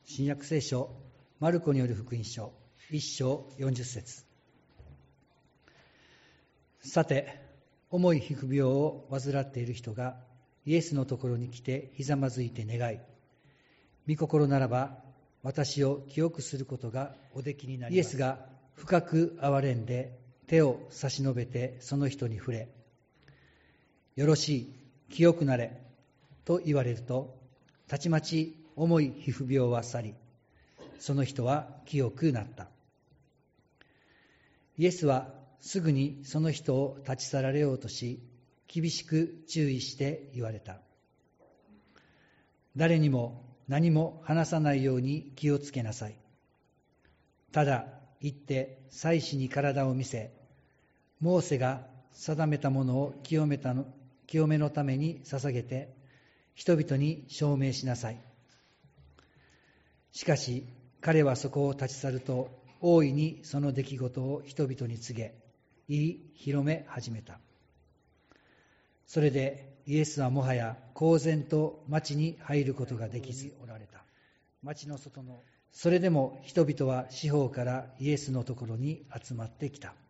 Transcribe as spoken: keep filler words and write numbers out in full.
新約聖書マルコによる福音書いっ章よんじゅっ節。さて、重い皮膚病を患っている人がイエスのところに来てひざまずいて願い、御心ならば私を清くすることがおできになります。イエスが深く憐れんで手を差し伸べてその人に触れ、よろしい、清くなれと言われると、たちまち重い皮膚病は去り、その人は清くなった。イエスはすぐにその人を立ち去られようとし、厳しく注意して言われた。誰にも何も話さないように気をつけなさい。ただ行って祭司に体を見せ、モーセが定めたものを清めたの清めのために捧げて、人々に証明しなさい。しかし彼はそこを立ち去ると、大いにその出来事を人々に告げ、言い広め始めた。それでイエスはもはや公然と町に入ることができずおられた。町の外のそれでも人々は四方からイエスのところに集まってきた。